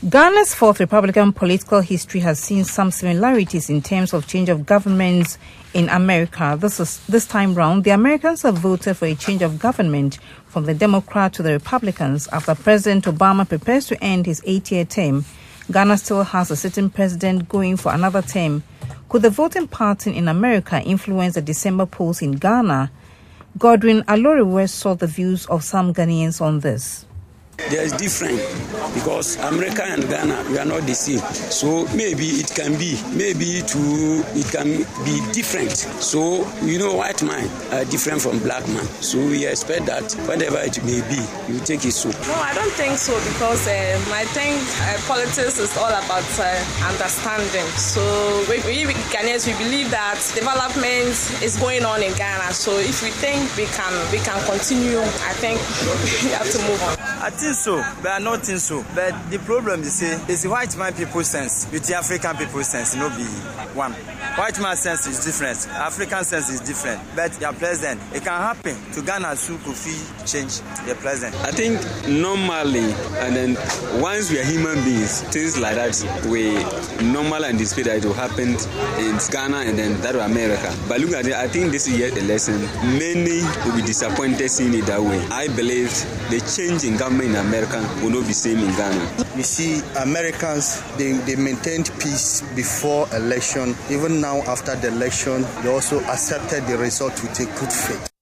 Ghana's fourth Republican political history has seen some similarities in terms of change of governments in America. This time round, the Americans have voted for a change of government from the Democrats to the Republicans after President Obama prepares to end his 8-year term. Ghana still has a sitting president going for another term. Could the voting pattern in America influence the December polls in Ghana? Godwin Aloriwe sought the views of some Ghanaians on this. There is difference because America and Ghana, we are not the same. So maybe it can be different. So, white man are different from black man. So we expect that whatever it may be, you take it so. No, I don't think so because I think politics is all about understanding. So we Ghanaians, we believe that development is going on in Ghana. So if we think we can continue, I think we have to move on. I think so, but I don't think so. But the problem is the white man people's sense with the African people's sense, no be one. White man sense is different, African sense is different. But their president, it can happen to Ghana so Kofi change the president. I think normally, and then once we are human beings, things like that we normally anticipate that it will happen in Ghana and then that will America. But look at it, I think this is yet a lesson. Many will be disappointed seeing it that way. I believe the change in government in America will not be same in Ghana. You see, Americans, they maintained peace before election. Even now, after the election, they also accepted the result with a good faith.